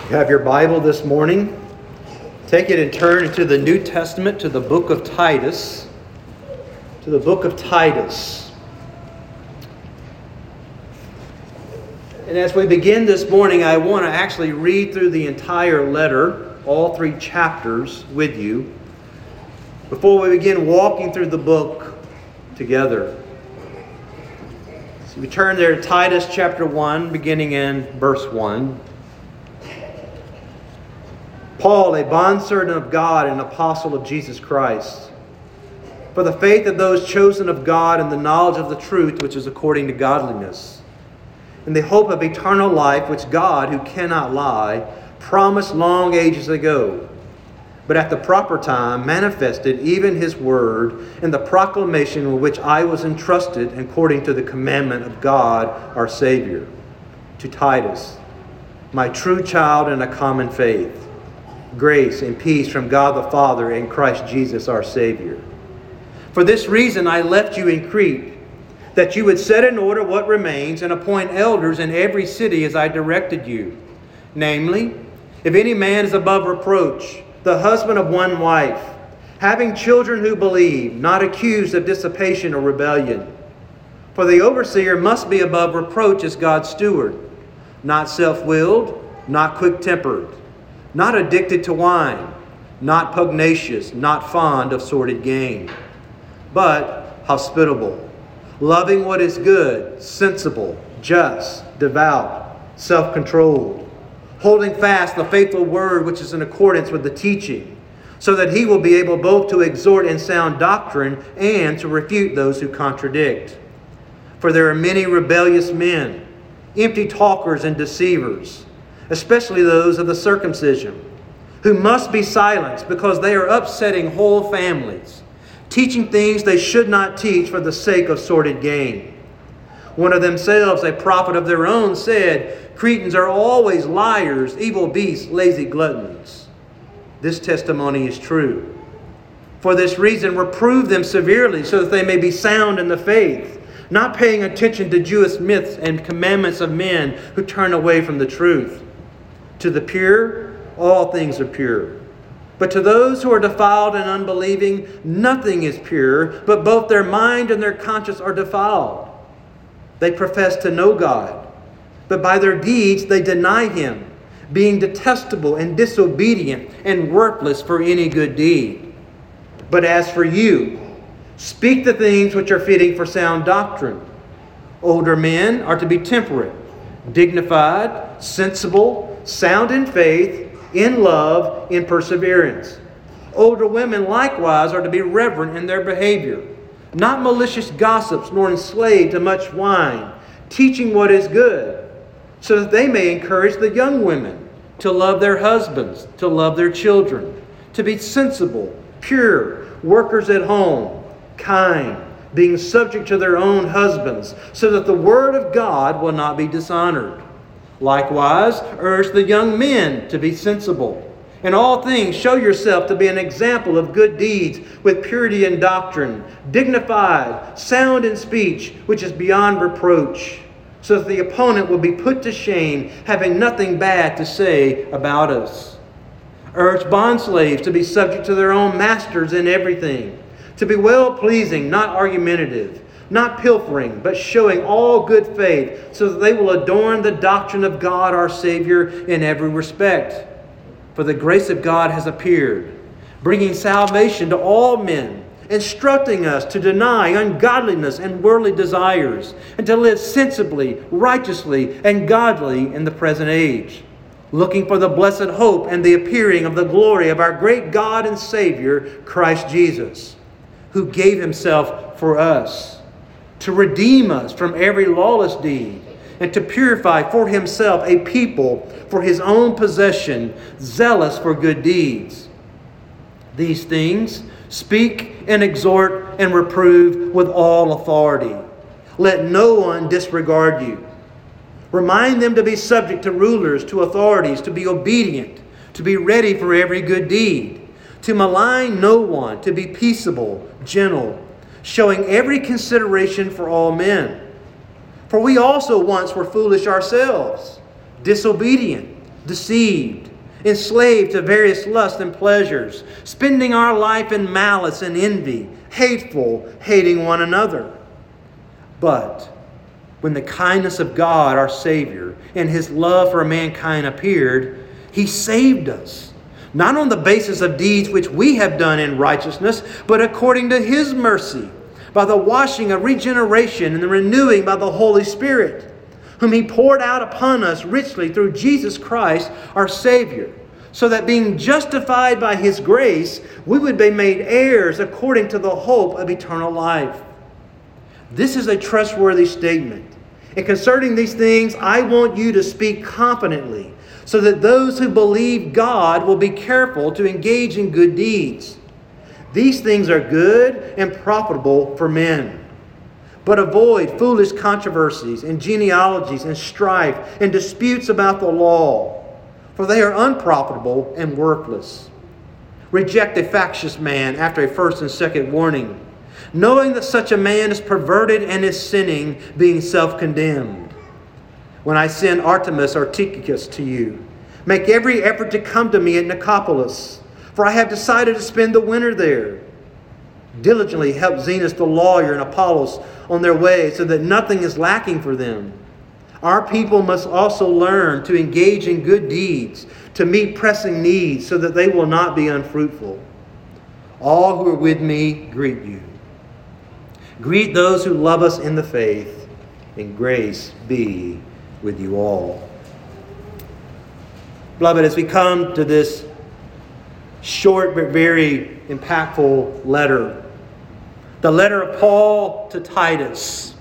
You have your Bible this morning. Take it and turn into the New Testament, to the book of Titus. To the book of Titus. And as we begin this morning, I want to actually read through the entire letter, all 3 chapters, with you, before we begin walking through the book together. So we turn there to Titus chapter 1, beginning in verse 1. Paul, a bondservant of God and apostle of Jesus Christ, for the faith of those chosen of God and the knowledge of the truth which is according to godliness, and the hope of eternal life which God, who cannot lie, promised long ages ago, but at the proper time manifested even His word in the proclamation with which I was entrusted according to the commandment of God our Savior. To Titus, my true child in a common faith, grace and peace from God the Father and Christ Jesus our Savior. For this reason I left you in Crete, that you would set in order what remains and appoint elders in every city as I directed you. Namely, if any man is above reproach, the husband of one wife, having children who believe, not accused of dissipation or rebellion. For the overseer must be above reproach as God's steward, not self-willed, not quick-tempered, not addicted to wine, not pugnacious, not fond of sordid gain, but hospitable, loving what is good, sensible, just, devout, self-controlled, holding fast the faithful word which is in accordance with the teaching, so that he will be able both to exhort in sound doctrine and to refute those who contradict. For there are many rebellious men, empty talkers and deceivers, especially those of the circumcision, who must be silenced because they are upsetting whole families, teaching things they should not teach for the sake of sordid gain. One of themselves, a prophet of their own, said, Cretans are always liars, evil beasts, lazy gluttons. This testimony is true. For this reason, reprove them severely so that they may be sound in the faith, not paying attention to Jewish myths and commandments of men who turn away from the truth. To the pure, all things are pure. But to those who are defiled and unbelieving, nothing is pure, but both their mind and their conscience are defiled. They profess to know God, but by their deeds they deny Him, being detestable and disobedient and worthless for any good deed. But as for you, speak the things which are fitting for sound doctrine. Older men are to be temperate, dignified, sensible, sound in faith, in love, in perseverance. Older women likewise are to be reverent in their behavior, not malicious gossips, nor enslaved to much wine, teaching what is good, so that they may encourage the young women to love their husbands, to love their children, to be sensible, pure, workers at home, kind, being subject to their own husbands, so that the word of God will not be dishonored. Likewise, urge the young men to be sensible. In all things, show yourself to be an example of good deeds with purity in doctrine, dignified, sound in speech, which is beyond reproach, so that the opponent will be put to shame, having nothing bad to say about us. Urge bondslaves to be subject to their own masters in everything, to be well-pleasing, not argumentative, not pilfering, but showing all good faith, so that they will adorn the doctrine of God our Savior in every respect. For the grace of God has appeared, bringing salvation to all men, instructing us to deny ungodliness and worldly desires, and to live sensibly, righteously, and godly in the present age, looking for the blessed hope and the appearing of the glory of our great God and Savior, Christ Jesus, who gave Himself for us, to redeem us from every lawless deed, and to purify for Himself a people for His own possession, zealous for good deeds. These things speak and exhort and reprove with all authority. Let no one disregard you. Remind them to be subject to rulers, to authorities, to be obedient, to be ready for every good deed, to malign no one, to be peaceable, gentle, showing every consideration for all men. For we also once were foolish ourselves, disobedient, deceived, enslaved to various lusts and pleasures, spending our life in malice and envy, hateful, hating one another. But when the kindness of God, our Savior, and His love for mankind appeared, He saved us, not on the basis of deeds which we have done in righteousness, but according to His mercy, by the washing of regeneration and the renewing by the Holy Spirit, whom He poured out upon us richly through Jesus Christ, our Savior, so that being justified by His grace, we would be made heirs according to the hope of eternal life. This is a trustworthy statement. And concerning these things, I want you to speak confidently, so that those who believe God will be careful to engage in good deeds. These things are good and profitable for men. But avoid foolish controversies and genealogies and strife and disputes about the law, for they are unprofitable and worthless. Reject a factious man after a first and second warning, knowing that such a man is perverted and is sinning, being self-condemned. When I send Artemas or Tychicus to you, make every effort to come to me at Nicopolis, for I have decided to spend the winter there. Diligently help Zenas the lawyer and Apollos on their way, so that nothing is lacking for them. Our people must also learn to engage in good deeds, to meet pressing needs, so that they will not be unfruitful. All who are with me greet you. Greet those who love us in the faith, and grace be with you all. Beloved, as we come to this short but very impactful letter, the letter of Paul to Titus,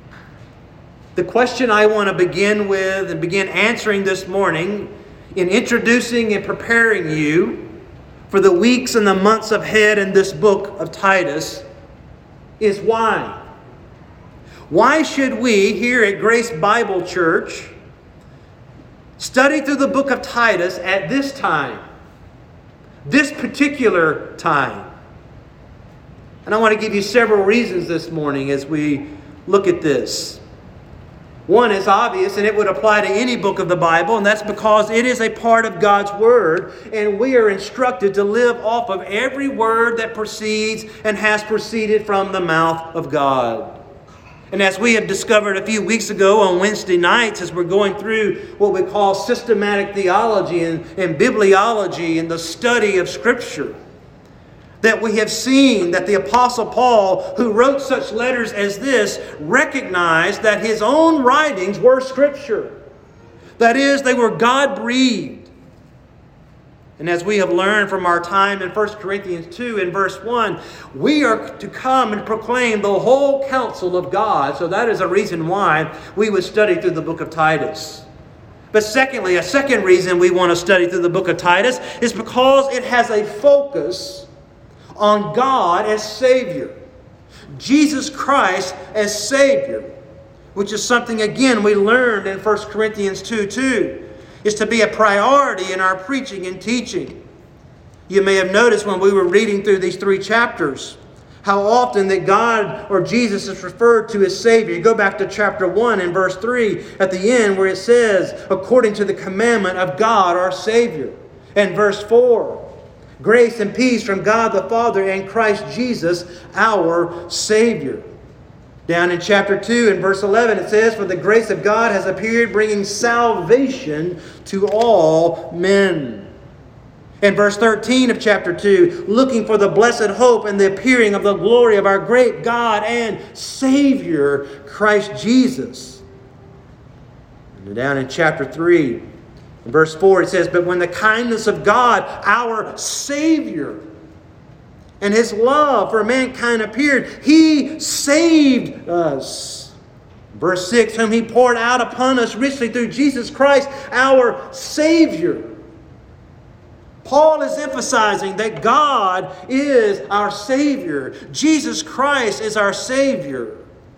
the question I want to begin with and begin answering this morning in introducing and preparing you for the weeks and the months ahead in this book of Titus is why. Why should we here at Grace Bible Church study through the book of Titus at this time? This particular time. And I want to give you several reasons this morning as we look at this. One is obvious, and it would apply to any book of the Bible, and that's because it is a part of God's Word, and we are instructed to live off of every word that proceeds and has proceeded from the mouth of God. And as we have discovered a few weeks ago on Wednesday nights, as we're going through what we call systematic theology and bibliology and the study of Scripture, that we have seen that the Apostle Paul, who wrote such letters as this, recognized that his own writings were Scripture. That is, they were God-breathed. And as we have learned from our time in 1 Corinthians 2 and verse 1, we are to come and proclaim the whole counsel of God. So that is a reason why we would study through the book of Titus. But secondly, a second reason we want to study through the book of Titus is because it has a focus on God as Savior. Jesus Christ as Savior, which is something, again, we learned in 1 Corinthians 2:2, is to be a priority in our preaching and teaching. You may have noticed when we were reading through these 3 chapters, how often that God or Jesus is referred to as Savior. You go back to chapter 1 and verse 3 at the end where it says, according to the commandment of God our Savior. And verse 4, grace and peace from God the Father and Christ Jesus our Savior. Down in chapter 2 and verse 11 it says, for the grace of God has appeared, bringing salvation to all men. In verse 13 of chapter 2, looking for the blessed hope and the appearing of the glory of our great God and Savior, Christ Jesus. And down in chapter 3, in verse 4, it says, but when the kindness of God, our Savior, and His love for mankind appeared, He saved us. Verse 6, whom He poured out upon us richly through Jesus Christ, our Savior. Paul is emphasizing that God is our Savior. Jesus Christ is our Savior.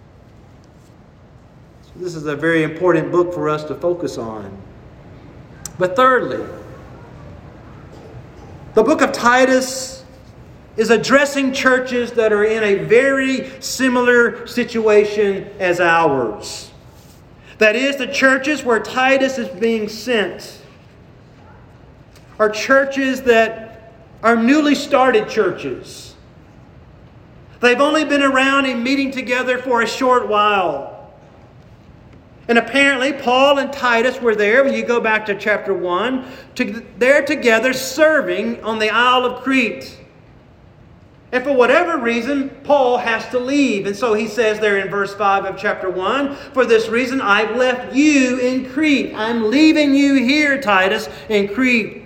So this is a very important book for us to focus on. But thirdly, the book of Titus is addressing churches that are in a very similar situation as ours. That is, the churches where Titus is being sent. are churches that are newly started churches. They've only been around and meeting together for a short while. And apparently Paul and Titus were there, when you go back to chapter 1, they're together serving on the Isle of Crete. And for whatever reason, Paul has to leave. And so he says there in verse 5 of chapter 1, "For this reason I've left you in Crete." I'm leaving you here, Titus, in Crete.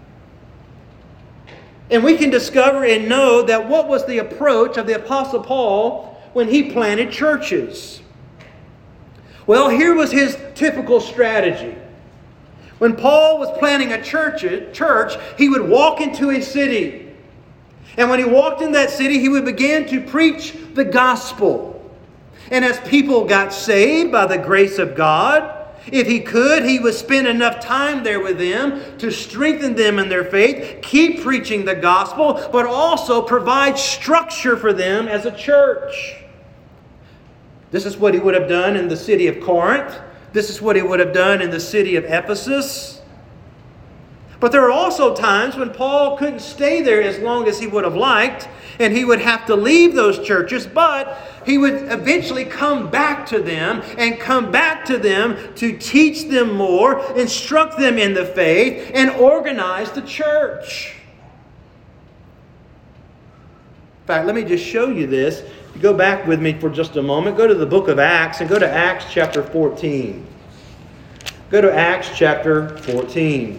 And we can discover and know that what was the approach of the Apostle Paul when he planted churches. Well, here was his typical strategy. When Paul was planting a church, he would walk into a city. And when he walked in that city, he would begin to preach the gospel. And as people got saved by the grace of God, if he could, he would spend enough time there with them to strengthen them in their faith, keep preaching the gospel, but also provide structure for them as a church. This is what he would have done in the city of Corinth. This is what he would have done in the city of Ephesus. But there are also times when Paul couldn't stay there as long as he would have liked, and he would have to leave those churches, but he would eventually come back to them and come back to them to teach them more, instruct them in the faith, and organize the church. In fact, let me just show you this. You go back with me for just a moment. Go to the book of Acts and go to Acts chapter 14. Go to Acts chapter 14.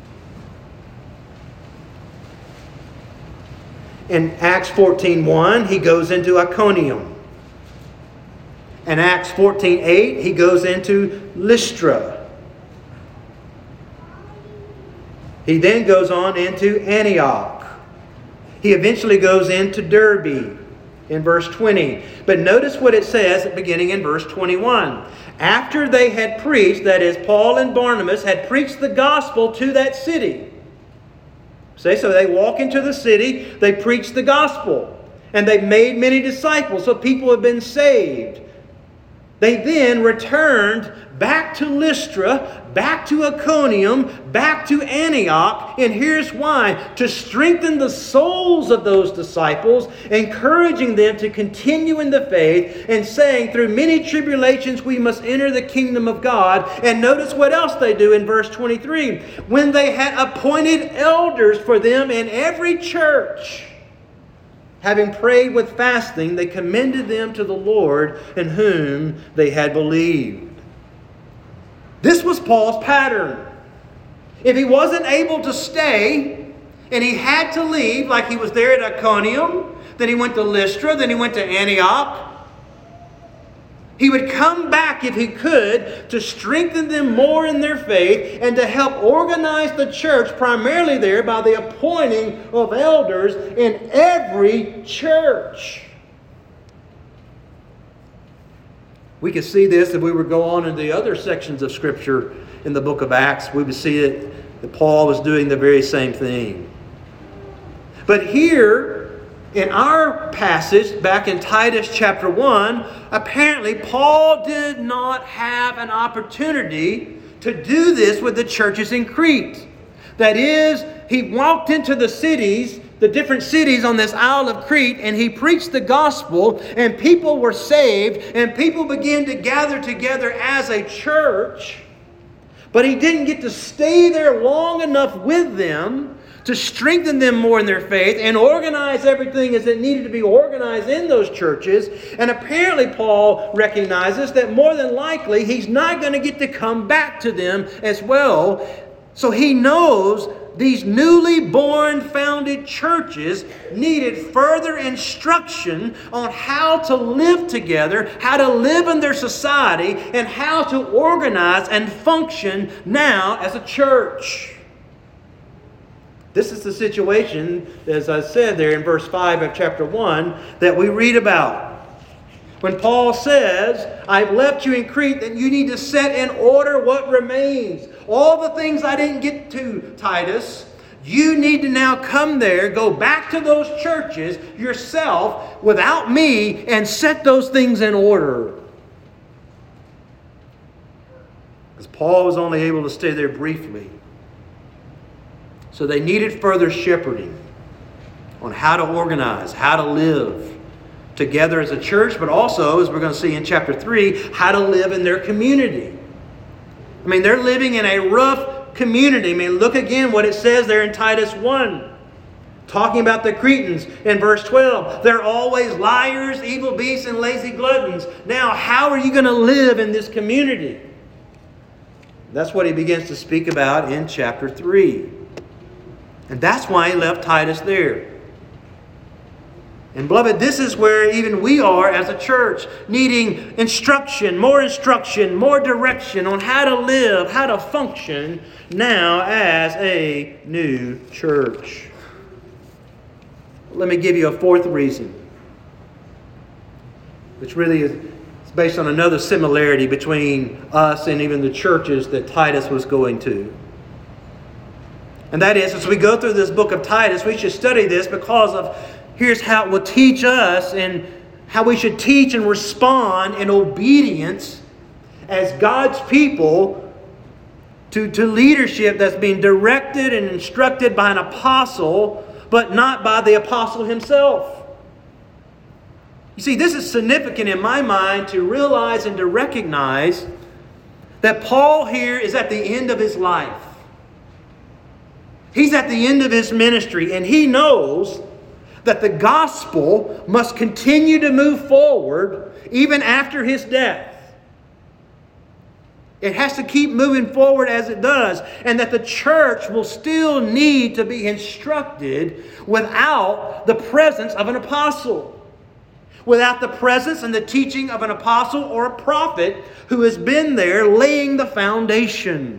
In Acts 14:1, he goes into Iconium. In Acts 14:8, he goes into Lystra. He then goes on into Antioch. He eventually goes into Derbe in verse 20. But notice what it says beginning in verse 21. After they had preached, that is, Paul and Barnabas had preached the gospel to that city. So they walk into the city, they preach the gospel, and they've made many disciples, so people have been saved. They then returned back to Lystra, back to Iconium, back to Antioch, and here's why: to strengthen the souls of those disciples, encouraging them to continue in the faith, and saying, through many tribulations we must enter the kingdom of God. And notice what else they do in verse 23. When they had appointed elders for them in every church, having prayed with fasting, they commended them to the Lord in whom they had believed. This was Paul's pattern. If he wasn't able to stay and he had to leave, like he was there at Iconium, then he went to Lystra, then he went to Antioch, he would come back if he could to strengthen them more in their faith and to help organize the church, primarily there by the appointing of elders in every church. We could see this if we were to go on in the other sections of Scripture in the book of Acts. We would see that Paul was doing the very same thing. But here, in our passage, back in Titus chapter 1, apparently Paul did not have an opportunity to do this with the churches in Crete. That is, he walked into the cities, the different cities on this Isle of Crete, and he preached the gospel, and people were saved, and people began to gather together as a church. But he didn't get to stay there long enough with them to strengthen them more in their faith and organize everything as it needed to be organized in those churches. And apparently Paul recognizes that more than likely he's not going to get to come back to them as well. So he knows these newly born founded churches needed further instruction on how to live together, how to live in their society, and how to organize and function now as a church. This is the situation, as I said there in verse 5 of chapter 1, that we read about. When Paul says, I've left you in Crete, that you need to set in order what remains. All the things I didn't get to, Titus, you need to now come there, go back to those churches yourself without me, and set those things in order. Because Paul was only able to stay there briefly. So they needed further shepherding on how to organize, how to live together as a church, but also, as we're going to see in chapter 3, how to live in their community. I mean, they're living in a rough community. I mean, look again what it says there in Titus 1. Talking about the Cretans in verse 12. They're always liars, evil beasts, and lazy gluttons. Now, how are you going to live in this community? That's what he begins to speak about in chapter 3. And that's why he left Titus there. And beloved, this is where even we are as a church, needing instruction, more direction on how to live, how to function now as a new church. Let me give you a fourth reason, which really is based on another similarity between us and even the churches that Titus was going to. And that is, as we go through this book of Titus, we should study this because of here's how it will teach us and how we should teach and respond in obedience as God's people to leadership that's being directed and instructed by an apostle, but not by the apostle himself. You see, this is significant in my mind to realize and to recognize that Paul here is at the end of his life. He's at the end of his ministry, and he knows that the gospel must continue to move forward even after his death. It has to keep moving forward as it does, and that the church will still need to be instructed without the presence of an apostle, without the presence and the teaching of an apostle or a prophet who has been there laying the foundation.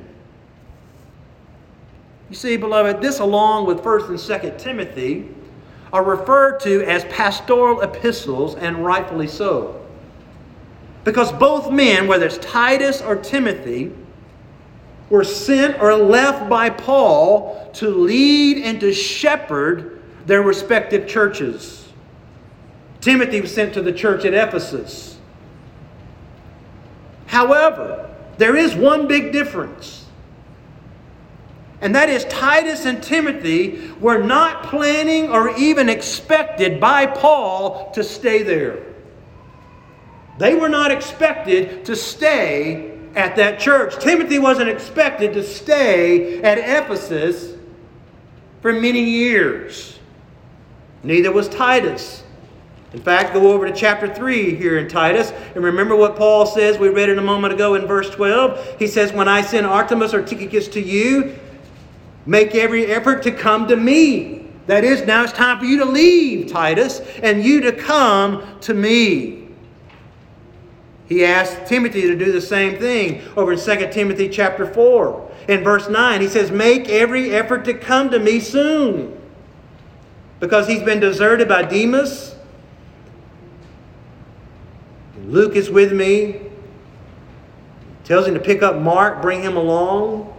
You see, beloved, this along with 1 and 2 Timothy are referred to as pastoral epistles, and rightfully so. Because both men, whether it's Titus or Timothy, were sent or left by Paul to lead and to shepherd their respective churches. Timothy was sent to the church at Ephesus. However, there is one big difference. And that is Titus and Timothy were not planning or even expected by Paul to stay there. They were not expected to stay at that church. Timothy wasn't expected to stay at Ephesus for many years. Neither was Titus. In fact, go over to chapter 3 here in Titus, and remember what Paul says. We read it a moment ago in verse 12. He says, "When I send Artemas or Tychicus to you, make every effort to come to me." That is, now it's time for you to leave, Titus, and you to come to me. He asked Timothy to do the same thing over in 2 Timothy chapter 4. In verse 9, he says, "Make every effort to come to me soon." Because he's been deserted by Demas. Luke is with me. Tells him to pick up Mark, bring him along.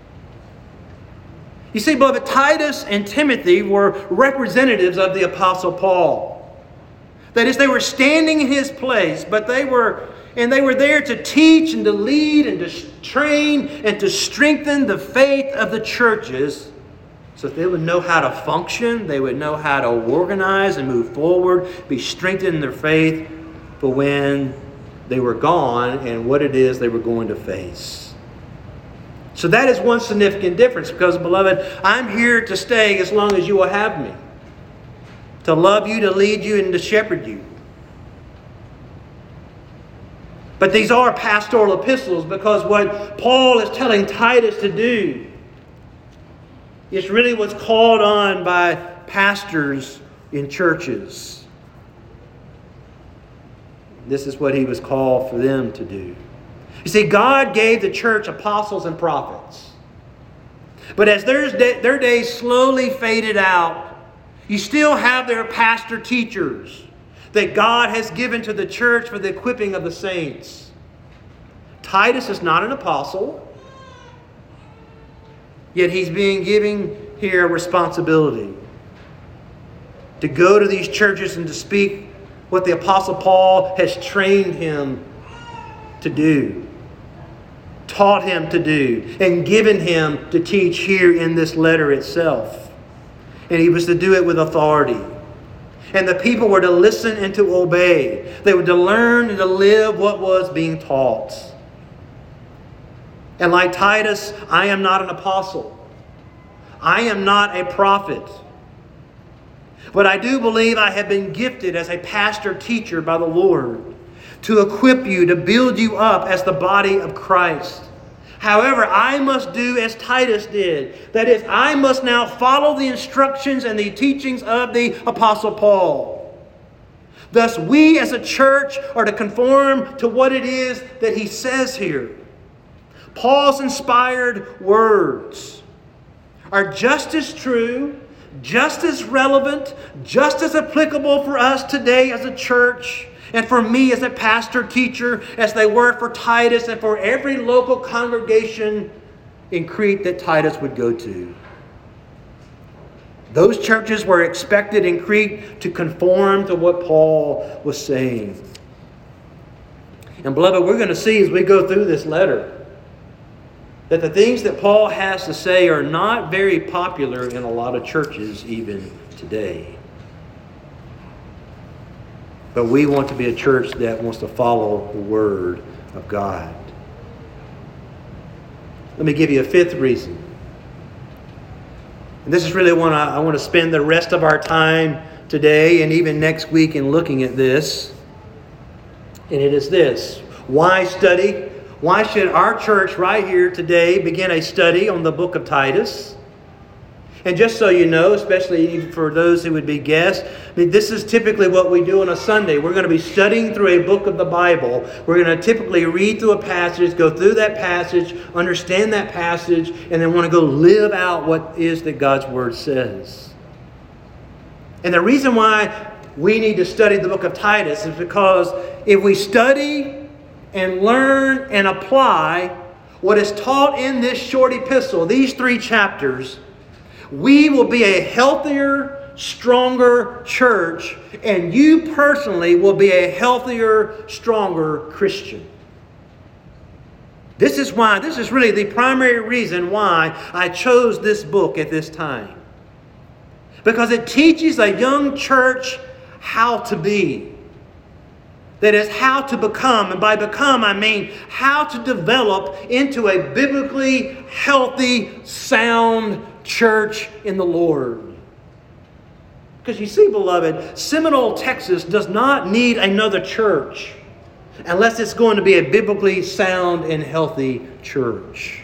You see, beloved, Titus and Timothy were representatives of the Apostle Paul. That is, they were standing in his place, but they were there to teach and to lead and to train and to strengthen the faith of the churches so that they would know how to function, they would know how to organize and move forward, be strengthened in their faith for when they were gone and what it is they were going to face. So that is one significant difference because, beloved, I'm here to stay as long as you will have me. To love you, to lead you, and to shepherd you. But these are pastoral epistles because what Paul is telling Titus to do is really what's called on by pastors in churches. This is what he was called for them to do. You see, God gave the church apostles and prophets. But as their days slowly faded out, you still have their pastor teachers that God has given to the church for the equipping of the saints. Titus is not an apostle, yet he's being given here a responsibility to go to these churches and to speak what the Apostle Paul has trained him to do. taught him to do and given him to teach here in this letter itself. And he was to do it with authority. And the people were to listen and to obey. They were to learn and to live what was being taught. And like Titus, I am not an apostle. I am not a prophet. But I do believe I have been gifted as a pastor-teacher by the Lord to equip you, to build you up as the body of Christ. However, I must do as Titus did. That is, I must now follow the instructions and the teachings of the Apostle Paul. Thus, we as a church are to conform to what it is that he says here. Paul's inspired words are just as true, just as relevant, just as applicable for us today as a church and for me as a pastor-teacher as they were for Titus and for every local congregation in Crete that Titus would go to. Those churches were expected in Crete to conform to what Paul was saying. And beloved, we're going to see as we go through this letter that the things that Paul has to say are not very popular in a lot of churches even today. But we want to be a church that wants to follow the Word of God. Let me give you a fifth reason. And this is really one I want to spend the rest of our time today and even next week in looking at this. And it is this. Why study? Why should our church right here today begin a study on the book of Titus? And just so you know, especially for those who would be guests, this is typically what we do on a Sunday. We're going to be studying through a book of the Bible. We're going to typically read through a passage, go through that passage, understand that passage, and then want to go live out what is that God's Word says. And the reason why we need to study the book of Titus is because if we study and learn and apply what is taught in this short epistle, these 3 chapters, we will be a healthier, stronger church, and you personally will be a healthier, stronger Christian. This is really the primary reason why I chose this book at this time. Because it teaches a young church how to be. That is, how to become. And by become, I mean how to develop into a biblically healthy, sound church in the Lord. Because you see, beloved, Seminole, Texas does not need another church unless it's going to be a biblically sound and healthy church.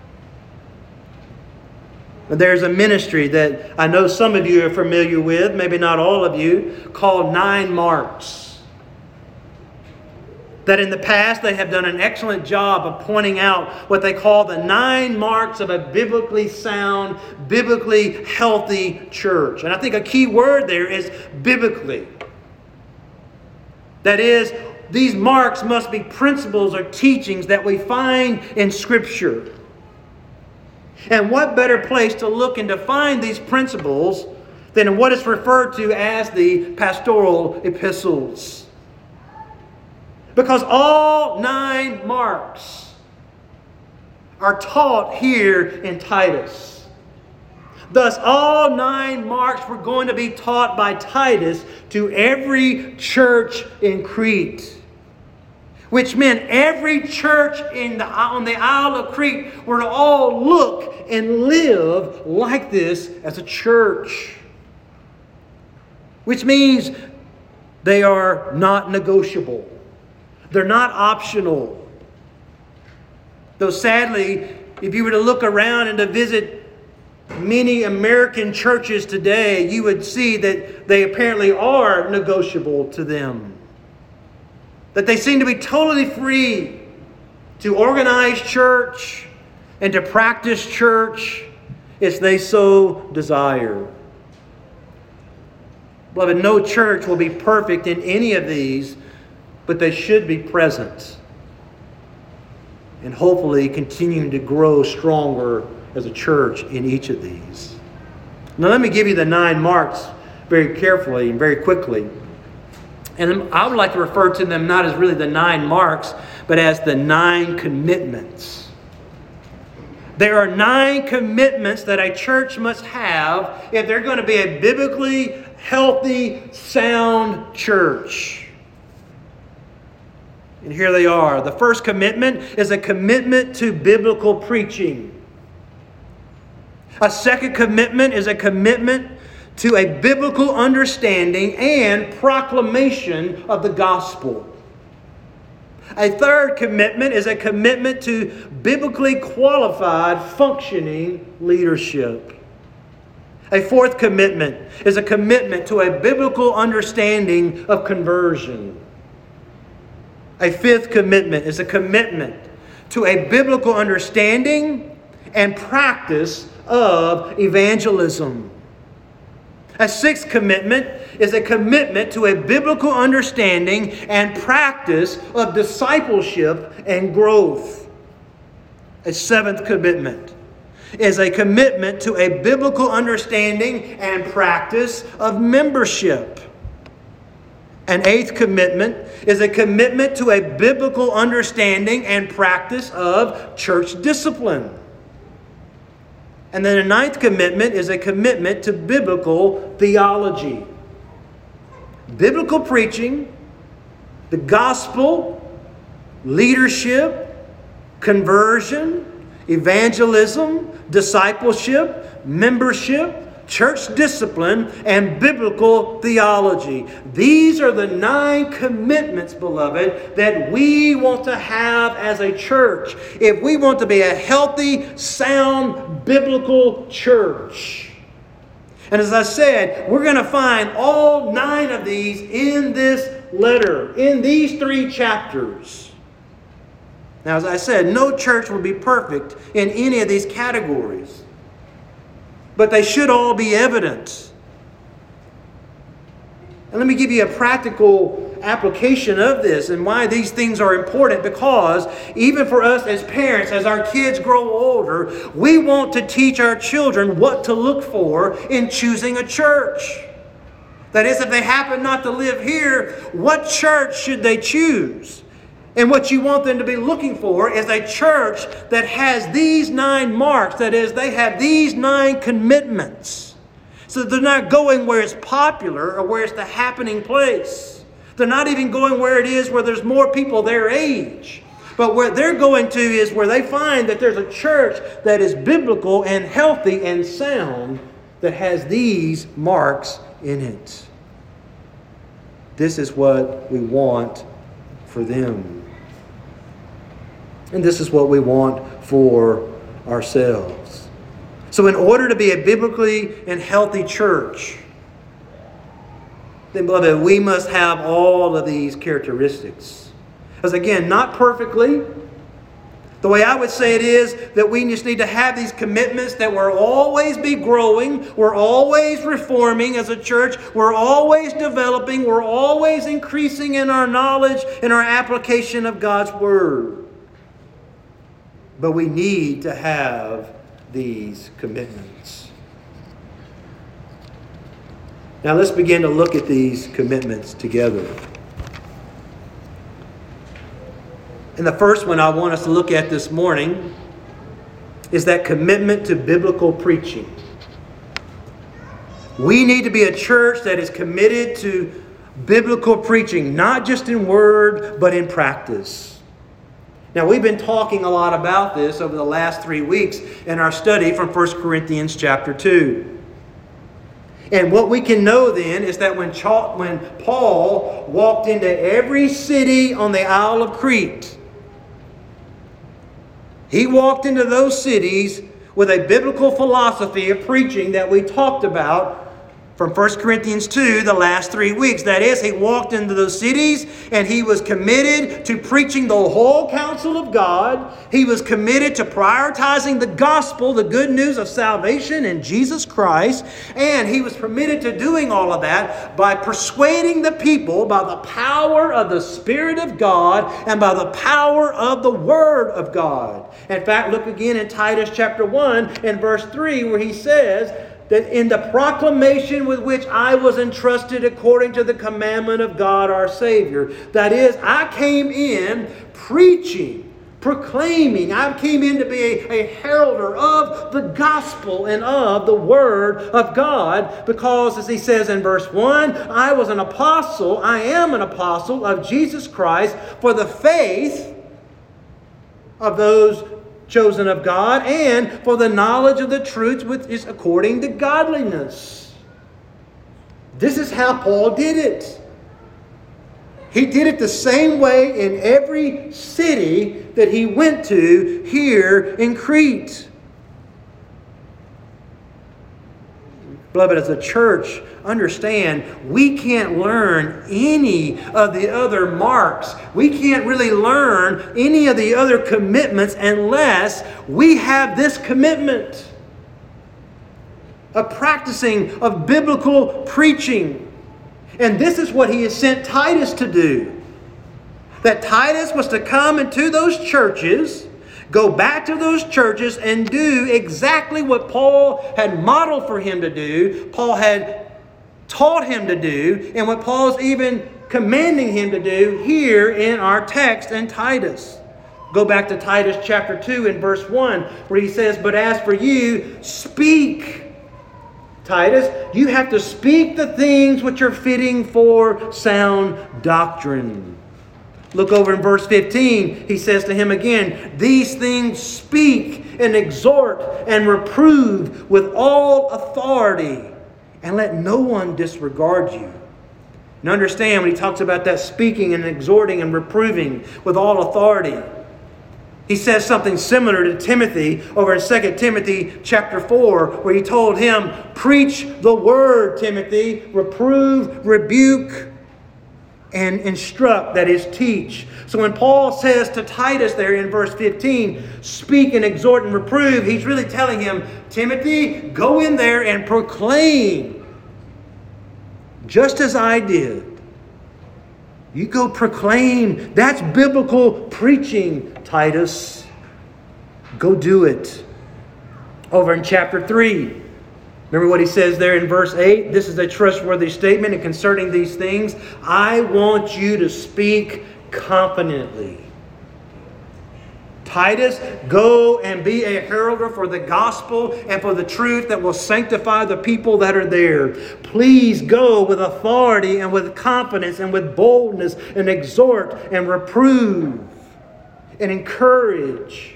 There's a ministry that I know some of you are familiar with, maybe not all of you, called 9 Marks. That in the past they have done an excellent job of pointing out what they call the 9 marks of a biblically sound, biblically healthy church. And I think a key word there is biblically. That is, these marks must be principles or teachings that we find in Scripture. And what better place to look and to find these principles than in what is referred to as the pastoral epistles? Because all 9 marks are taught here in Titus. Thus, all 9 marks were going to be taught by Titus to every church in Crete. Which meant every church on the Isle of Crete were to all look and live like this as a church. Which means they are not negotiable. They're not optional. Though sadly, if you were to look around and to visit many American churches today, you would see that they apparently are negotiable to them. That they seem to be totally free to organize church and to practice church as they so desire. Beloved, no church will be perfect in any of these, but they should be present and hopefully continuing to grow stronger as a church in each of these. Now let me give you the 9 marks very carefully and very quickly. And I would like to refer to them not as really the 9 marks, but as the 9 commitments. There are 9 commitments that a church must have if they're going to be a biblically healthy, sound church. And here they are. The first commitment is a commitment to biblical preaching. A second commitment is a commitment to a biblical understanding and proclamation of the gospel. A third commitment is a commitment to biblically qualified, functioning leadership. A fourth commitment is a commitment to a biblical understanding of conversion. A fifth commitment is a commitment to a biblical understanding and practice of evangelism. A sixth commitment is a commitment to a biblical understanding and practice of discipleship and growth. A seventh commitment is a commitment to a biblical understanding and practice of membership. An eighth commitment is a commitment to a biblical understanding and practice of church discipline. And then a ninth commitment is a commitment to biblical theology. Biblical preaching, the gospel, leadership, conversion, evangelism, discipleship, membership, church discipline, and biblical theology. These are the 9 commitments, beloved, that we want to have as a church if we want to be a healthy, sound, biblical church. And as I said, we're going to find all 9 of these in this letter, in these 3 chapters. Now, as I said, no church will be perfect in any of these categories. But they should all be evident. And let me give you a practical application of this and why these things are important. Because even for us as parents, as our kids grow older, we want to teach our children what to look for in choosing a church. That is, if they happen not to live here, what church should they choose? And what you want them to be looking for is a church that has these 9 marks. That is, they have these 9 commitments. So they're not going where it's popular or where it's the happening place. They're not even going where it is where there's more people their age. But where they're going to is where they find that there's a church that is biblical and healthy and sound that has these marks in it. This is what we want for them. And this is what we want for ourselves. So in order to be a biblically and healthy church, then, beloved, we must have all of these characteristics. Because again, not perfectly. The way I would say it is that we just need to have these commitments that we'll always be growing, we're always reforming as a church, we're always developing, we're always increasing in our knowledge and our application of God's Word. But we need to have these commitments. Now let's begin to look at these commitments together. And the first one I want us to look at this morning is that commitment to biblical preaching. We need to be a church that is committed to biblical preaching, not just in word, but in practice. Now, we've been talking a lot about this over the last 3 weeks in our study from 1 Corinthians chapter 2. And what we can know then is that when Paul walked into every city on the Isle of Crete, he walked into those cities with a biblical philosophy of preaching that we talked about from 1 Corinthians 2 the last 3 weeks. That is, he walked into those cities and he was committed to preaching the whole counsel of God. He was committed to prioritizing the gospel, the good news of salvation in Jesus Christ. And he was permitted to doing all of that by persuading the people by the power of the Spirit of God and by the power of the Word of God. In fact, look again in Titus chapter 1 and verse 3 where he says, that in the proclamation with which I was entrusted according to the commandment of God our Savior. That is, I came in preaching proclaiming. I came in to be a heralder of the gospel and of the Word of God, because, as he says in verse 1, I was an apostle, I am an apostle of Jesus Christ for the faith of those chosen of God, and for the knowledge of the truth which is according to godliness. This is how Paul did it. He did it the same way in every city that he went to here in Crete. Beloved, as a church, understand, we can't learn any of the other marks. We can't really learn any of the other commitments unless we have this commitment of practicing, of biblical preaching. And this is what he has sent Titus to do. That Titus was to come into those churches, go back to those churches, and do exactly what Paul had modeled for him to do, Paul had taught him to do, and what Paul's even commanding him to do here in our text in Titus. Go back to Titus chapter 2 and verse 1, where he says, "But as for you, speak." Titus, you have to speak the things which are fitting for sound doctrine. Look over in verse 15. He says to him again, "These things speak and exhort and reprove with all authority, and let no one disregard you." And understand, when he talks about that speaking and exhorting and reproving with all authority, he says something similar to Timothy over in 2 Timothy chapter 4, where he told him, "Preach the word, Timothy, reprove, rebuke, and instruct," that is, teach. So when Paul says to Titus there in verse 15, "Speak and exhort and reprove," he's really telling him, Timothy, go in there and proclaim, just as I did. You go proclaim. That's biblical preaching, Titus. Go do it. Over in chapter 3, remember what he says there in verse 8? This is a trustworthy statement, and concerning these things, I want you to speak confidently. Titus, go and be a heralder for the gospel and for the truth that will sanctify the people that are there. Please go with authority and with confidence and with boldness, and exhort and reprove and encourage.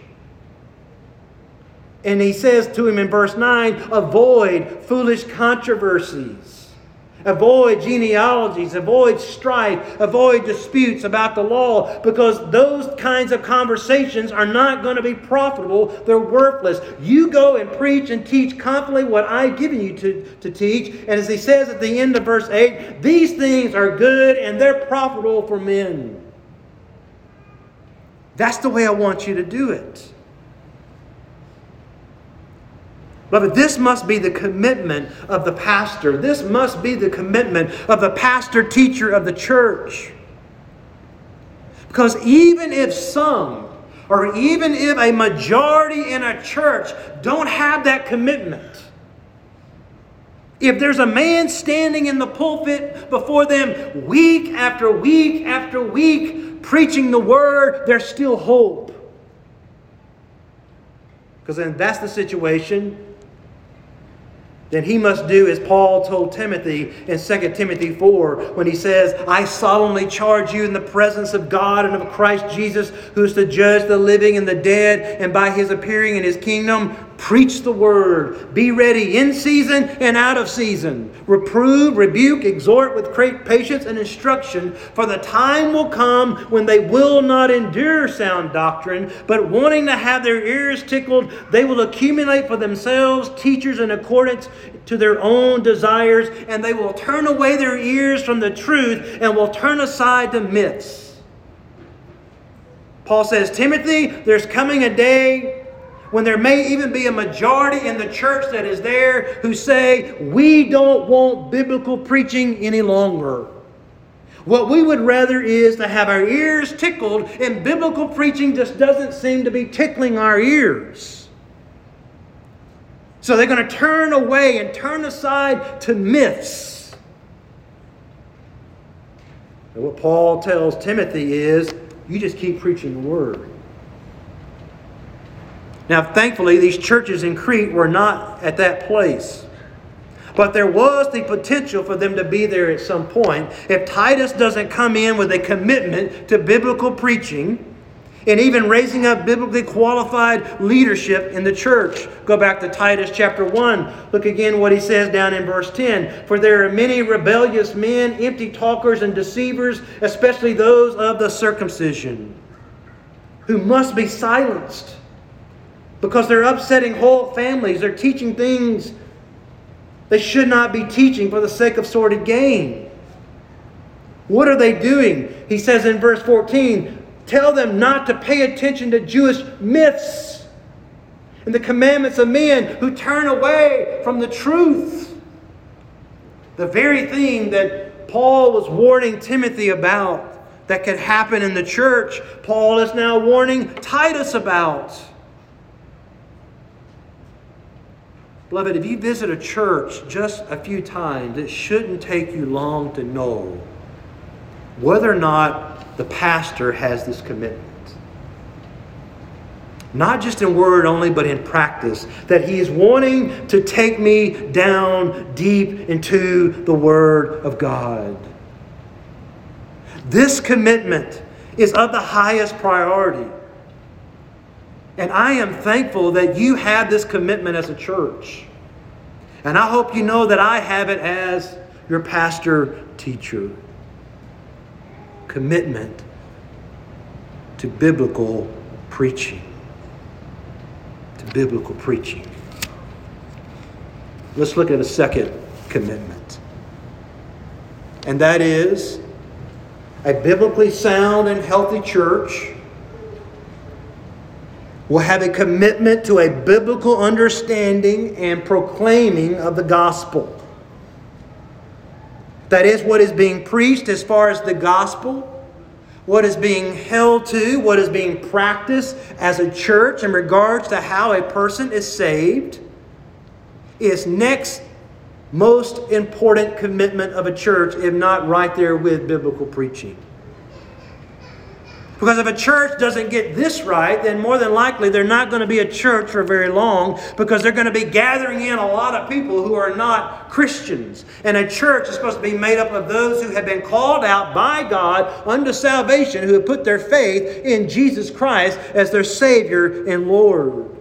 And he says to him in verse 9, avoid foolish controversies. Avoid genealogies, avoid strife, avoid disputes about the law, because those kinds of conversations are not going to be profitable. They're worthless. You go and preach and teach confidently what I've given you to teach. And as he says at the end of verse 8, these things are good and they're profitable for men. That's the way I want you to do it. Beloved, this must be the commitment of the pastor. This must be the commitment of the pastor teacher of the church. Because even if some, or even if a majority in a church don't have that commitment, if there's a man standing in the pulpit before them week after week after week preaching the word, there's still hope. Because then that's the situation. Then he must do as Paul told Timothy in 2 Timothy 4, when he says, I solemnly charge you in the presence of God and of Christ Jesus, who is to judge the living and the dead, and by his appearing in his kingdom, preach the word. Be ready in season and out of season. Reprove, rebuke, exhort with great patience and instruction, for the time will come when they will not endure sound doctrine, but wanting to have their ears tickled, they will accumulate for themselves teachers in accordance to their own desires, and they will turn away their ears from the truth and will turn aside to myths. Paul says, Timothy, there's coming a day when there may even be a majority in the church that is there who say, we don't want biblical preaching any longer. What we would rather is to have our ears tickled, and biblical preaching just doesn't seem to be tickling our ears. So they're going to turn away and turn aside to myths. And what Paul tells Timothy is, you just keep preaching the word. Now, thankfully, these churches in Crete were not at that place. But there was the potential for them to be there at some point. If Titus doesn't come in with a commitment to biblical preaching and even raising up biblically qualified leadership in the church. Go back to Titus chapter 1. Look again what he says down in verse 10. For there are many rebellious men, empty talkers and deceivers, especially those of the circumcision, who must be silenced because they're upsetting whole families. They're teaching things they should not be teaching for the sake of sordid gain. What are they doing? He says in verse 14, tell them not to pay attention to Jewish myths and the commandments of men who turn away from the truth. The very thing that Paul was warning Timothy about that could happen in the church, Paul is now warning Titus about. Beloved, if you visit a church just a few times, it shouldn't take you long to know whether or not the pastor has this commitment. Not just in word only, but in practice. That he is wanting to take me down deep into the Word of God. This commitment is of the highest priority. And I am thankful that you have this commitment as a church. And I hope you know that I have it as your pastor teacher. Commitment to biblical preaching. To biblical preaching. Let's look at a second commitment. And that is a biblically sound and healthy church will have a commitment to a biblical understanding and proclaiming of the gospel. That is what is being preached as far as the gospel, what is being held to, what is being practiced as a church in regards to how a person is saved, is next most important commitment of a church, if not right there with biblical preaching. Because if a church doesn't get this right, then more than likely they're not going to be a church for very long, because they're going to be gathering in a lot of people who are not Christians. And a church is supposed to be made up of those who have been called out by God unto salvation, who have put their faith in Jesus Christ as their Savior and Lord.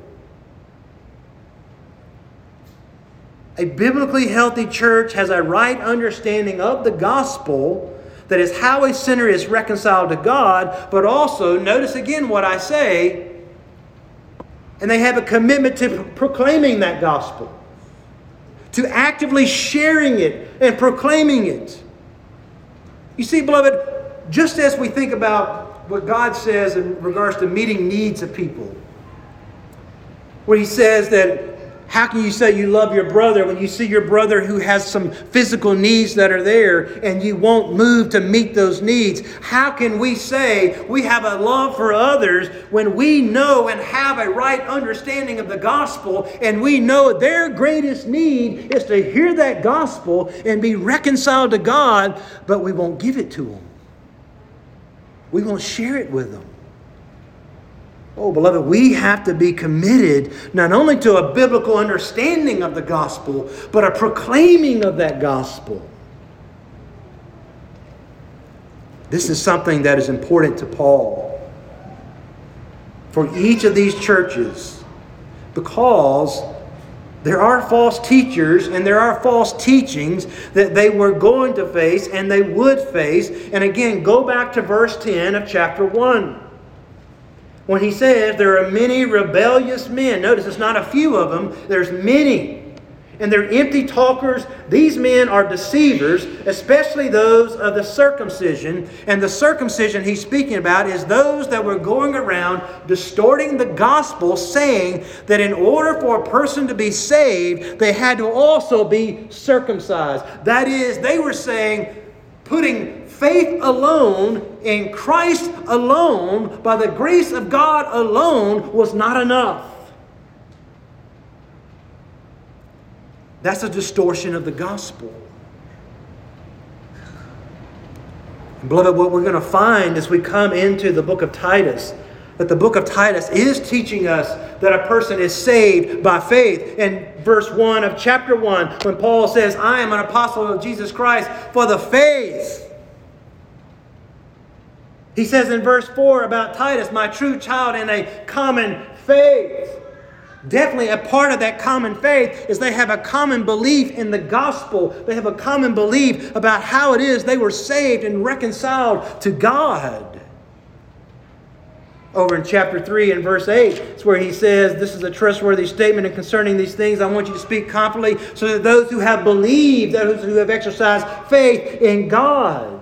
A biblically healthy church has a right understanding of the gospel. That is how a sinner is reconciled to God, but also, notice again what I say, and they have a commitment to proclaiming that gospel, to actively sharing it and proclaiming it. You see, beloved, just as we think about what God says in regards to meeting needs of people, where He says that how can you say you love your brother when you see your brother who has some physical needs that are there and you won't move to meet those needs? How can we say we have a love for others when we know and have a right understanding of the gospel, and we know their greatest need is to hear that gospel and be reconciled to God, but we won't give it to them? We won't share it with them. Oh, beloved, we have to be committed not only to a biblical understanding of the gospel, but a proclaiming of that gospel. This is something that is important to Paul for each of these churches, because there are false teachers and there are false teachings that they were going to face and they would face. And again, go back to verse 10 of chapter 1. When he says there are many rebellious men. Notice it's not a few of them. There's many. And they're empty talkers. These men are deceivers, especially those of the circumcision. And the circumcision he's speaking about is those that were going around distorting the gospel, saying that in order for a person to be saved, they had to also be circumcised. That is, they were saying, putting faith alone in Christ alone, by the grace of God alone, was not enough. That's a distortion of the gospel. And beloved, what we're going to find as we come into the book of Titus, But the book of Titus is teaching us that a person is saved by faith. In verse 1 of chapter 1, when Paul says, I am an apostle of Jesus Christ for the faith. He says in verse 4 about Titus, my true child in a common faith. Definitely a part of that common faith is they have a common belief in the gospel. They have a common belief about how it is they were saved and reconciled to God. Over in chapter 3 and verse 8, it's where he says, this is a trustworthy statement, and concerning these things I want you to speak confidently, so that those who have believed, those who have exercised faith in God.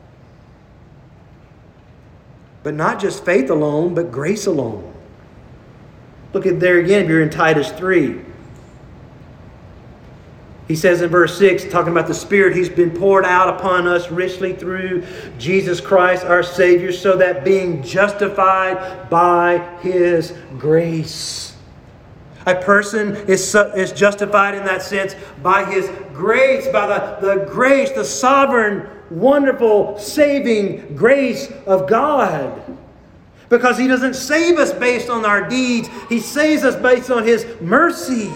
But not just faith alone, but grace alone. Look at there again if you're in Titus 3. He says in verse 6, talking about the Spirit, He's been poured out upon us richly through Jesus Christ our Savior, so that being justified by His grace. A person is justified in that sense by His grace, by the grace, the sovereign, wonderful, saving grace of God. Because He doesn't save us based on our deeds. He saves us based on His mercy.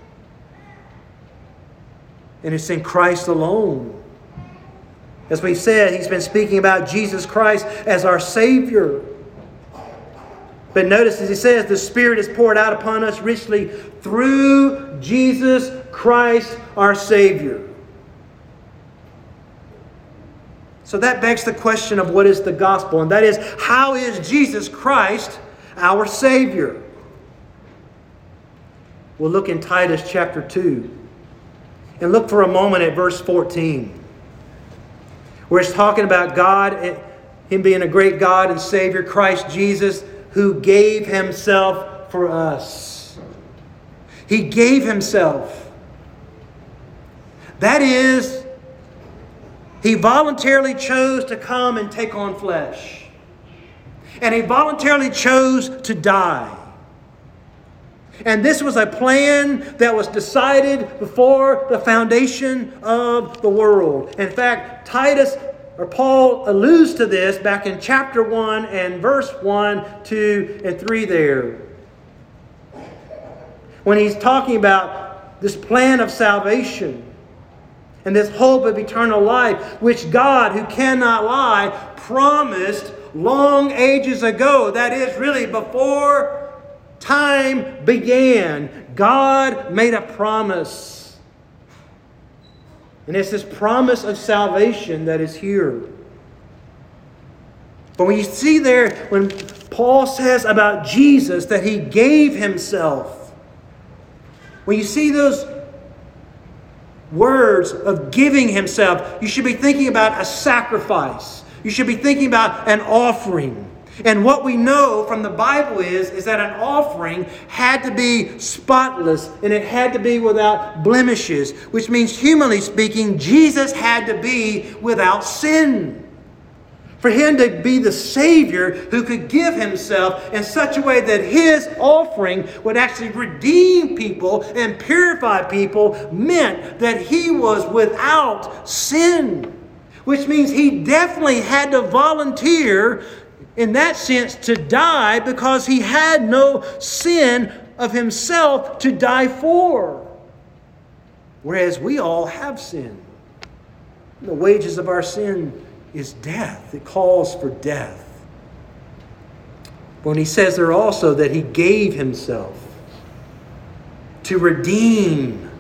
And it's in Christ alone. As we said, He's been speaking about Jesus Christ as our Savior. But notice as He says, the Spirit is poured out upon us richly through Jesus Christ our Savior. So that begs the question of what is the gospel? And that is, how is Jesus Christ our Savior? We'll look in Titus chapter 2. And look for a moment at verse 14. Where it's talking about God, Him being a great God and Savior, Christ Jesus, who gave Himself for us. He gave Himself. That is, He voluntarily chose to come and take on flesh. And He voluntarily chose to die. And this was a plan that was decided before the foundation of the world. In fact, Paul alludes to this back in chapter 1 and verse 1, 2, and 3 there. When he's talking about this plan of salvation and this hope of eternal life, which God, who cannot lie, promised long ages ago. That is, really before time began, God made a promise. And it's this promise of salvation that is here. But when you see there, when Paul says about Jesus that He gave Himself, when you see those words of giving Himself, you should be thinking about a sacrifice. You should be thinking about an offering. And what we know from the Bible is that an offering had to be spotless and it had to be without blemishes, which means, humanly speaking, Jesus had to be without sin. For Him to be the Savior who could give Himself in such a way that His offering would actually redeem people and purify people meant that He was without sin. Which means He definitely had to volunteer, in that sense, to die, because He had no sin of Himself to die for. Whereas we all have sin. The wages of our sin is death. It calls for death. When He says there also that He gave Himself to redeem.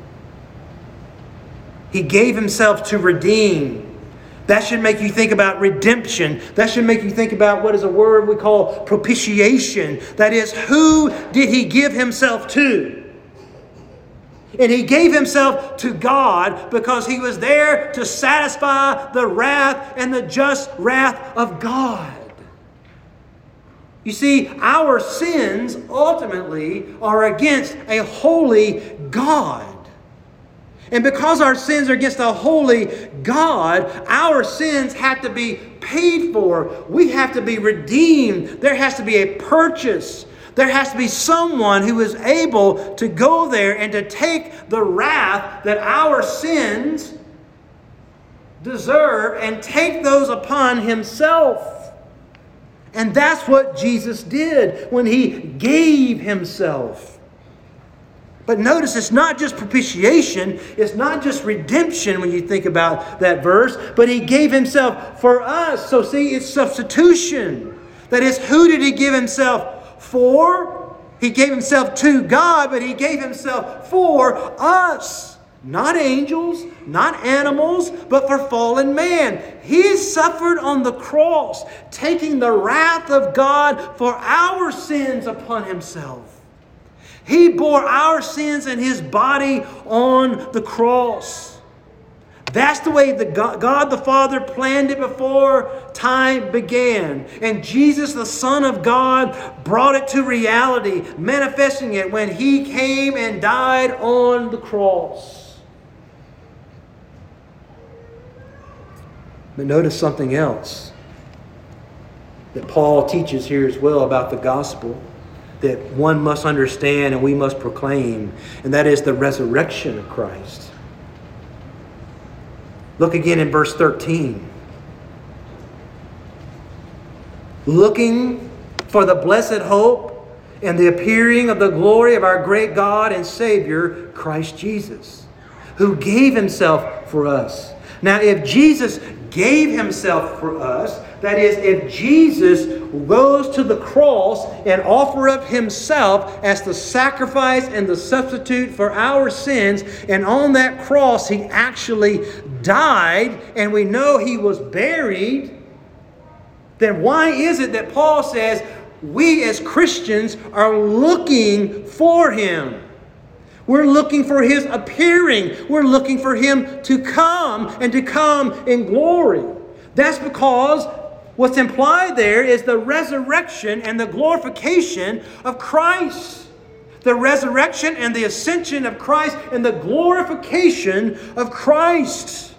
He gave Himself to redeem. That should make you think about redemption. That should make you think about what is a word we call propitiation. That is, who did He give Himself to? And He gave Himself to God because He was there to satisfy the wrath and the just wrath of God. You see, our sins ultimately are against a holy God. And because our sins are against a holy God, our sins have to be paid for. We have to be redeemed. There has to be a purchase. There has to be someone who is able to go there and to take the wrath that our sins deserve and take those upon Himself. And that's what Jesus did when He gave Himself. But notice, it's not just propitiation, it's not just redemption when you think about that verse, but He gave Himself for us. So see, it's substitution. That is, who did He give Himself for? He gave Himself to God, but He gave Himself for us. Not angels, not animals, but for fallen man. He suffered on the cross, taking the wrath of God for our sins upon Himself. He bore our sins in His body on the cross. That's the way God the Father planned it before time began. And Jesus, the Son of God, brought it to reality, manifesting it when He came and died on the cross. But notice something else that Paul teaches here as well about the gospel that one must understand and we must proclaim, and that is the resurrection of Christ. Look again in verse 13. Looking for the blessed hope and the appearing of the glory of our great God and Savior, Christ Jesus, who gave Himself for us. Now, if Jesus gave Himself for us, that is, if Jesus goes to the cross and offer up Himself as the sacrifice and the substitute for our sins, and on that cross He actually died, and we know He was buried, then why is it that Paul says we as Christians are looking for Him? We're looking for His appearing. We're looking for Him to come and to come in glory. That's because what's implied there is the resurrection and the glorification of Christ. The resurrection and the ascension of Christ and the glorification of Christ.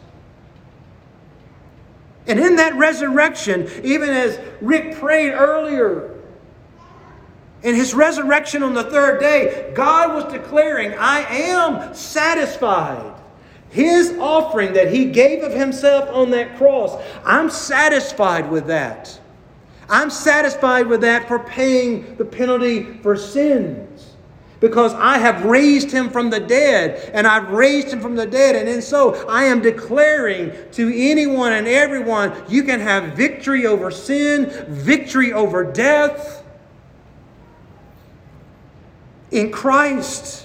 And in that resurrection, even as Rick prayed earlier, in His resurrection on the third day, God was declaring, I am satisfied. His offering that He gave of Himself on that cross, I'm satisfied with that. I'm satisfied with that for paying the penalty for sins. Because I have raised Him from the dead, and I've raised Him from the dead. And in so, I am declaring to anyone and everyone, you can have victory over sin, victory over death, in Christ.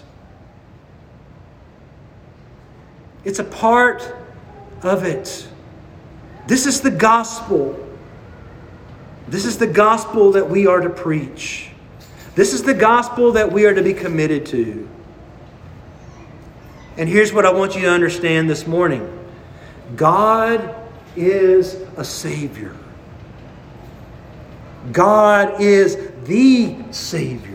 It's a part of it. This is the gospel. This is the gospel that we are to preach. This is the gospel that we are to be committed to. And here's what I want you to understand this morning. God is a Savior. God is the Savior.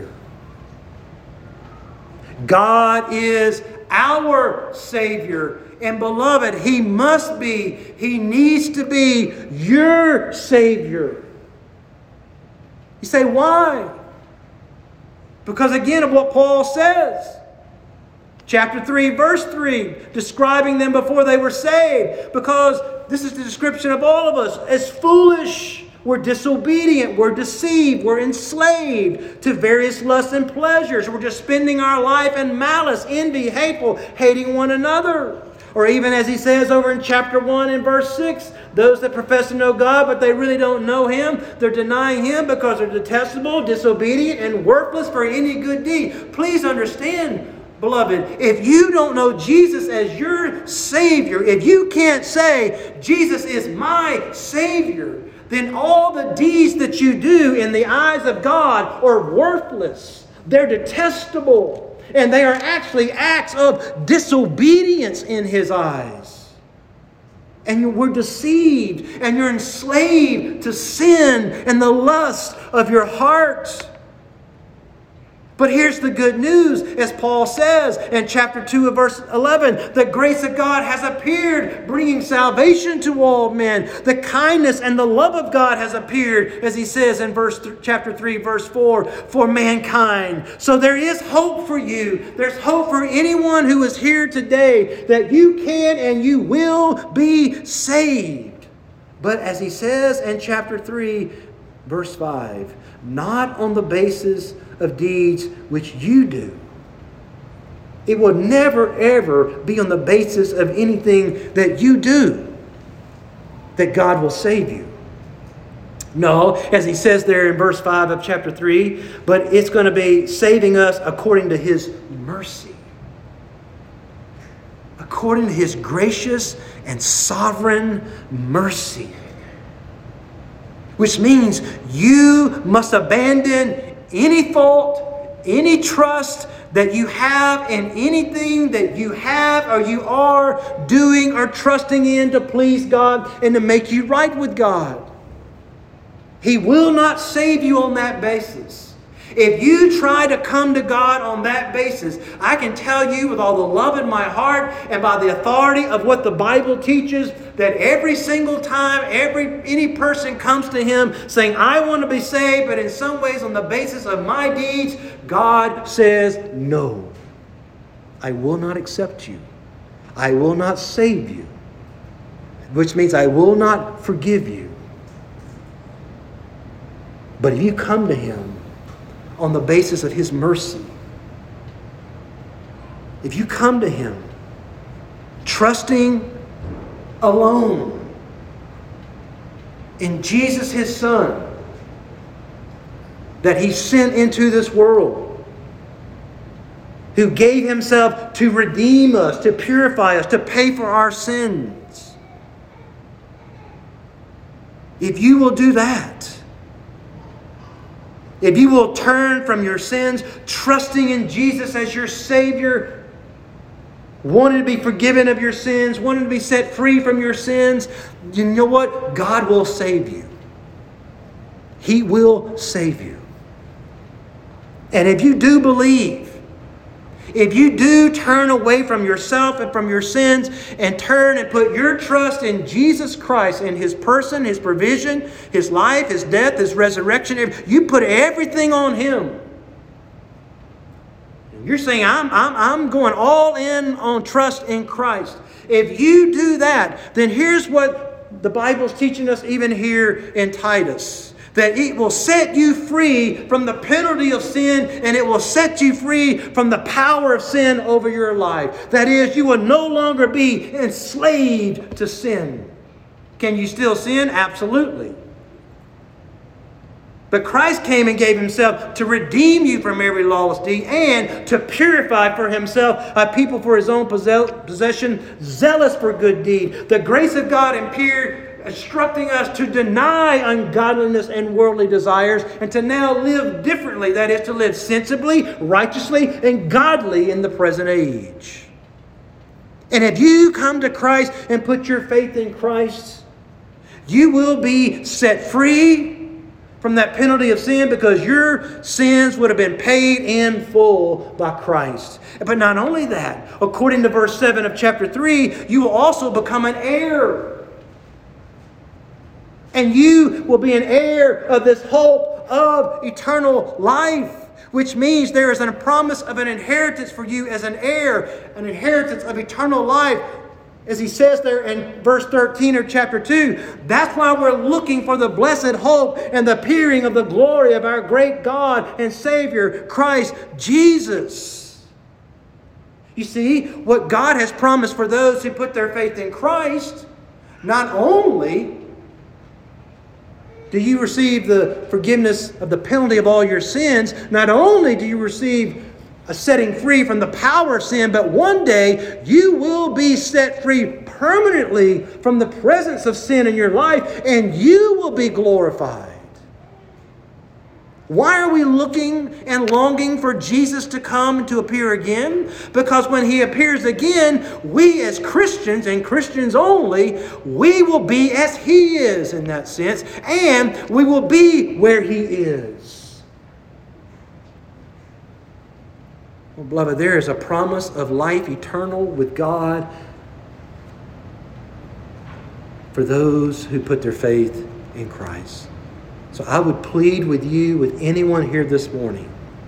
God is our Savior. And beloved, He must be, He needs to be your Savior. You say, why? Because again of what Paul says. Chapter 3, verse 3, describing them before they were saved. Because this is the description of all of us as foolish. We're disobedient, we're deceived, we're enslaved to various lusts and pleasures. We're just spending our life in malice, envy, hateful, hating one another. Or even as he says over in chapter 1 and verse 6, those that profess to know God, but they really don't know Him, they're denying Him because they're detestable, disobedient, and worthless for any good deed. Please understand, beloved, if you don't know Jesus as your Savior, if you can't say, Jesus is my Savior, then all the deeds that you do in the eyes of God are worthless. They're detestable. And they are actually acts of disobedience in His eyes. And we're deceived and you're enslaved to sin and the lust of your heart. But here's the good news, as Paul says in chapter 2 of verse 11. The grace of God has appeared, bringing salvation to all men. The kindness and the love of God has appeared, as he says in chapter 3, verse 4, for mankind. So there is hope for you. There's hope for anyone who is here today that you can and you will be saved. But as he says in chapter 3, Verse 5, not on the basis of deeds which you do. It will never, ever be on the basis of anything that you do that God will save you. No, as he says there in verse 5 of chapter 3, but it's going to be saving us according to His mercy. According to His gracious and sovereign mercy. Which means you must abandon any fault, any trust that you have in anything that you have or you are doing or trusting in to please God and to make you right with God. He will not save you on that basis. If you try to come to God on that basis, I can tell you with all the love in my heart and by the authority of what the Bible teaches, that every single time any person comes to Him saying, I want to be saved, but in some ways on the basis of my deeds, God says, no, I will not accept you. I will not save you. Which means I will not forgive you. But if you come to Him on the basis of His mercy, if you come to Him trusting alone in Jesus, His Son, that He sent into this world, who gave Himself to redeem us, to purify us, to pay for our sins. If you will do that, if you will turn from your sins, trusting in Jesus as your Savior, wanting to be forgiven of your sins, wanting to be set free from your sins, you know what? God will save you. He will save you. And if you do believe, if you do turn away from yourself and from your sins and turn and put your trust in Jesus Christ, in His person, His provision, His life, His death, His resurrection, you put everything on Him. You're saying, I'm going all in on trust in Christ. If you do that, then here's what the Bible's teaching us even here in Titus. That it will set you free from the penalty of sin, and it will set you free from the power of sin over your life. That is, you will no longer be enslaved to sin. Can you still sin? Absolutely. But Christ came and gave Himself to redeem you from every lawless deed and to purify for Himself a people for His own possession, zealous for good deed. The grace of God appeared, instructing us to deny ungodliness and worldly desires and to now live differently. That is, to live sensibly, righteously, and godly in the present age. And if you come to Christ and put your faith in Christ, you will be set free from that penalty of sin, because your sins would have been paid in full by Christ. But not only that, according to verse 7 of chapter 3, you will also become an heir. And you will be an heir of this hope of eternal life, which means there is a promise of an inheritance for you as an heir, an inheritance of eternal life. As he says there in verse 13 of chapter 2, that's why we're looking for the blessed hope and the appearing of the glory of our great God and Savior, Christ Jesus. You see, what God has promised for those who put their faith in Christ, not only do you receive the forgiveness of the penalty of all your sins, not only do you receive a setting free from the power of sin, but one day you will be set free permanently from the presence of sin in your life, and you will be glorified. Why are we looking and longing for Jesus to come and to appear again? Because when He appears again, we as Christians, and Christians only, we will be as He is in that sense, and we will be where He is. Well, beloved, there is a promise of life eternal with God for those who put their faith in Christ. So I would plead with you, with anyone here this morning,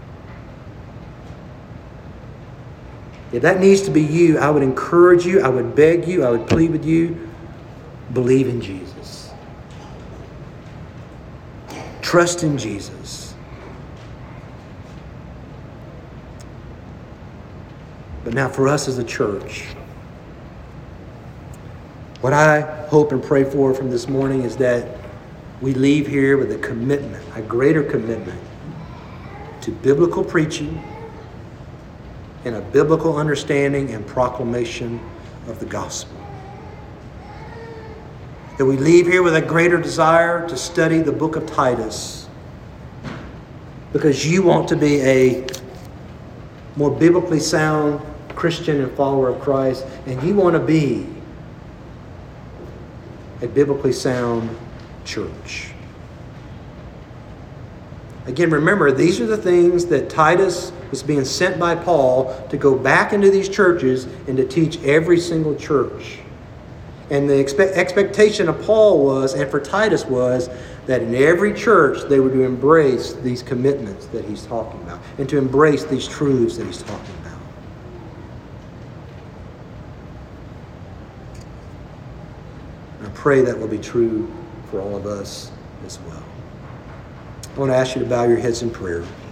if that needs to be you, I would encourage you, I would beg you, I would plead with you, believe in Jesus. trust in Jesus. But now for us as a church, what I hope and pray for from this morning is that we leave here with a commitment, a greater commitment to biblical preaching and a biblical understanding and proclamation of the gospel. That we leave here with a greater desire to study the book of Titus, because you want to be a more biblically sound Christian and follower of Christ, and you want to be a biblically sound church. Again, remember, these are the things that Titus was being sent by Paul to go back into these churches and to teach every single church. And the expectation of Paul was, and for Titus was, that in every church they were to embrace these commitments that he's talking about and to embrace these truths that he's talking about. And I pray that will be true for all of us as well. I want to ask you to bow your heads in prayer.